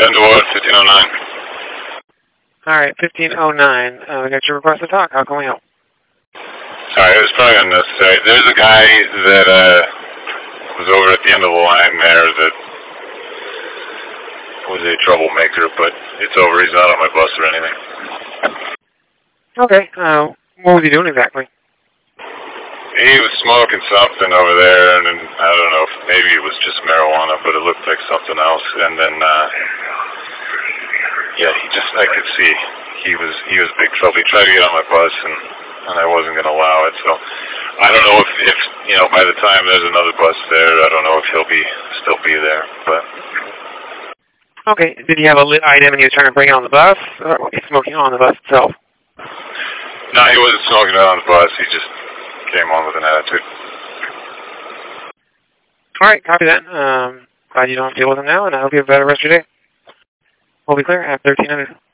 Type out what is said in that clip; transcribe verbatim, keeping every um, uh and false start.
ten to what? fifteen oh nine. All right, fifteen oh nine. Uh, we got your request to talk. How can we help? Sorry, it was probably unnecessary. There's a guy that uh, was over at the end of the line there that was a troublemaker, but it's over. He's not on my bus or anything. Okay. Uh, what was he doing exactly? He was smoking something over there, and then, I don't know, if maybe it was just marijuana, but it looked like something else. And then, uh, yeah, he just, I could see he was he was big trouble. He tried to get on my bus, and, and I wasn't going to allow it. So I don't know if, if, you know, by the time there's another bus there, I don't know if he'll be still be there. But okay. Did he have a lit item and he was trying to bring it on the bus, or was he smoking on the bus itself? No, he wasn't smoking it on the bus. He just came on with an attitude. All right, copy that. Um, glad you don't have to deal with him now, and I hope you have a better rest of your day. We'll be clear at thirteen hundred.